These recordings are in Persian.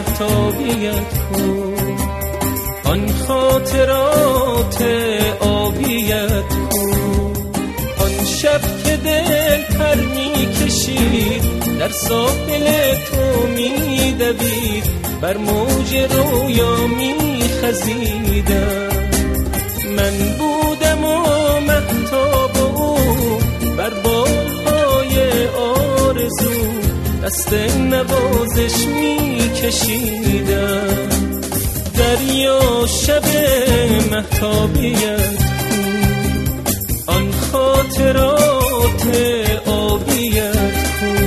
مهتابیت کو، آن خاطرات آبیت کو، آن شب که دل پر می کشید در ساحل تو می دوید، بر موج رویا می خزیدم. من بودم و مهتاب او بر بالهای آرزو، دست نوازش می کشیدم. دریا شب مهتابیت کو، آن خاطرات آبیت کو.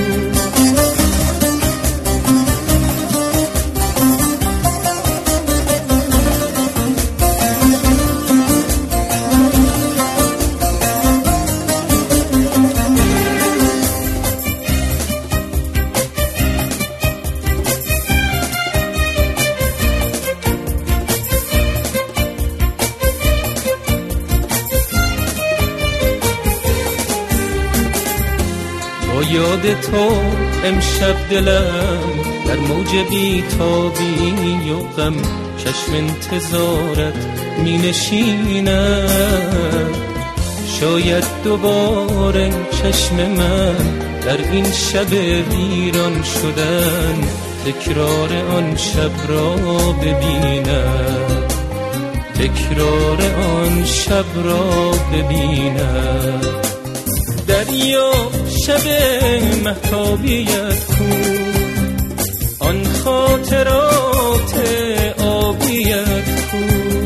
یاد تو امشب دلم در موج بی‌تابی و غم، چشم انتظارت می نشیند. شاید دوباره چشم من در این شب ویران شدن تکرار آن شب را ببیند، تکرار آن شب را ببیند. دریا شب مهتابیت کو، آن خاطرات آبیت کو.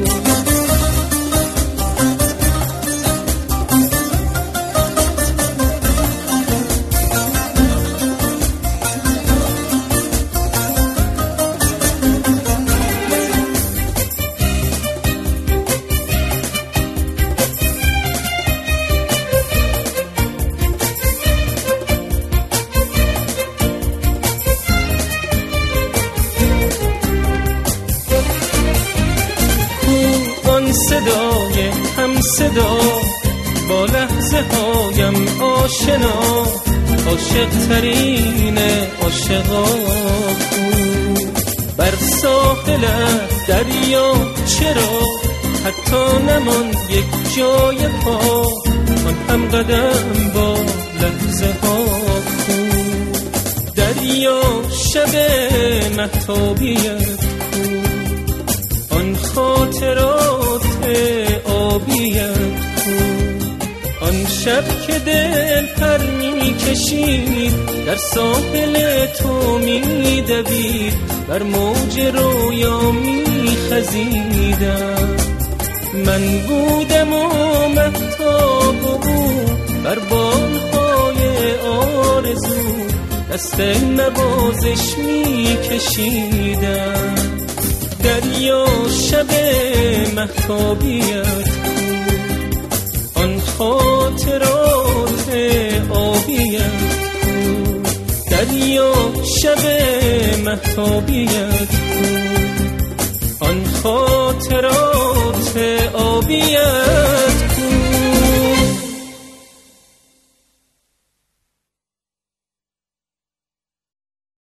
صدای هم صدا با لحظه هایم آشنا، عاشق ترین عاشقا کو. بر ساحل دریا چرا حتی نمان یک جای پا، آن هم قدم با لحظه ها کو. دریا شب مهتابیت کو، آن خاطرات آبیت کو. آن شب که دل پر می کشید در ساحل تو می دوید، بر موج رویا می خزیدم. من بودم و مهتاب او بر بالهای آرزو، دست نوازش می کشیدم. دریا شب مهتابیت کو، آن خاطرات آبیت کو. دریا شب مهتابیت کو، آن خاطرات آبیت